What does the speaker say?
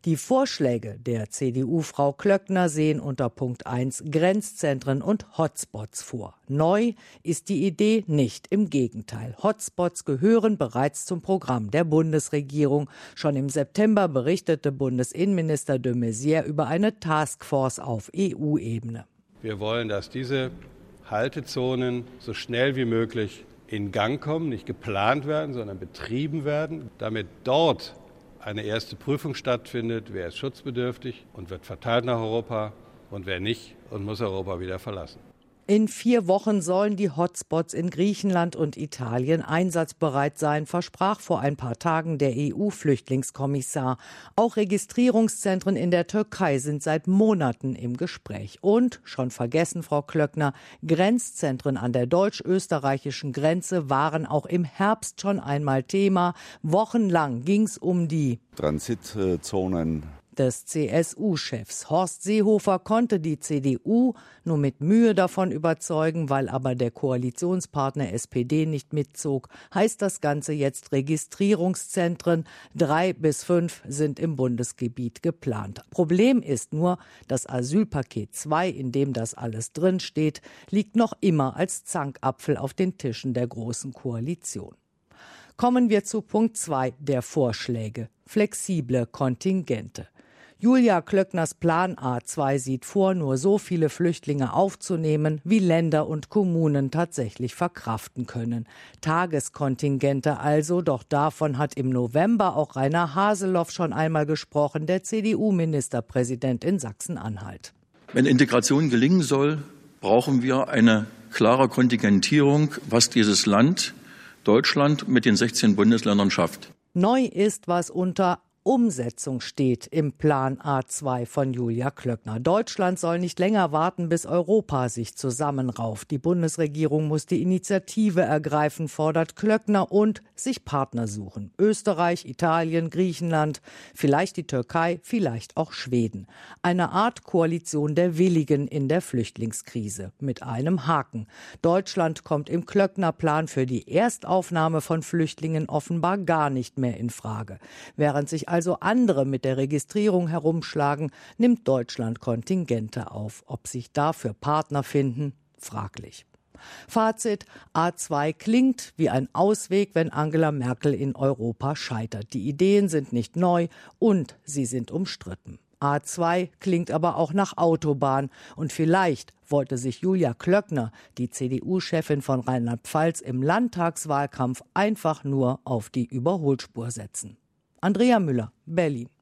Die Vorschläge der CDU-Frau Klöckner sehen unter Punkt 1 Grenzzentren und Hotspots vor. Neu ist die Idee nicht, im Gegenteil. Hotspots gehören bereits zum Programm der Bundesregierung. Schon im September berichtete Bundesinnenminister de Maizière über eine Taskforce auf EU-Ebene. Wir wollen, dass diese Haltezonen so schnell wie möglich in Gang kommen, nicht geplant werden, sondern betrieben werden, damit dort eine erste Prüfung stattfindet, wer ist schutzbedürftig und wird verteilt nach Europa und wer nicht und muss Europa wieder verlassen. In 4 Wochen sollen die Hotspots in Griechenland und Italien einsatzbereit sein, versprach vor ein paar Tagen der EU-Flüchtlingskommissar. Auch Registrierungszentren in der Türkei sind seit Monaten im Gespräch. Und, schon vergessen, Frau Klöckner, Grenzzentren an der deutsch-österreichischen Grenze waren auch im Herbst schon einmal Thema. Wochenlang ging es um die Transitzonen des CSU-Chefs. Horst Seehofer konnte die CDU nur mit Mühe davon überzeugen, weil aber der Koalitionspartner SPD nicht mitzog, heißt das Ganze jetzt Registrierungszentren. 3 bis 5 sind im Bundesgebiet geplant. Problem ist nur, das Asylpaket 2, in dem das alles drinsteht, liegt noch immer als Zankapfel auf den Tischen der Großen Koalition. Kommen wir zu Punkt 2 der Vorschläge. Flexible Kontingente. Julia Klöckners Plan A2 sieht vor, nur so viele Flüchtlinge aufzunehmen, wie Länder und Kommunen tatsächlich verkraften können. Tageskontingente also, doch davon hat im November auch Rainer Haseloff schon einmal gesprochen, der CDU-Ministerpräsident in Sachsen-Anhalt. Wenn Integration gelingen soll, brauchen wir eine klare Kontingentierung, was dieses Land, Deutschland, mit den 16 Bundesländern schafft. Neu ist, was unter Umsetzung steht im Plan A2 von Julia Klöckner. Deutschland soll nicht länger warten, bis Europa sich zusammenrauft. Die Bundesregierung muss die Initiative ergreifen, fordert Klöckner, und sich Partner suchen. Österreich, Italien, Griechenland, vielleicht die Türkei, vielleicht auch Schweden. Eine Art Koalition der Willigen in der Flüchtlingskrise. Mit einem Haken. Deutschland kommt im Klöckner-Plan für die Erstaufnahme von Flüchtlingen offenbar gar nicht mehr in Frage. Während sich also andere mit der Registrierung herumschlagen, nimmt Deutschland Kontingente auf. Ob sich dafür Partner finden, fraglich. Fazit: A2 klingt wie ein Ausweg, wenn Angela Merkel in Europa scheitert. Die Ideen sind nicht neu und sie sind umstritten. A2 klingt aber auch nach Autobahn. Und vielleicht wollte sich Julia Klöckner, die CDU-Chefin von Rheinland-Pfalz, im Landtagswahlkampf einfach nur auf die Überholspur setzen. Andrea Müller, Berlin.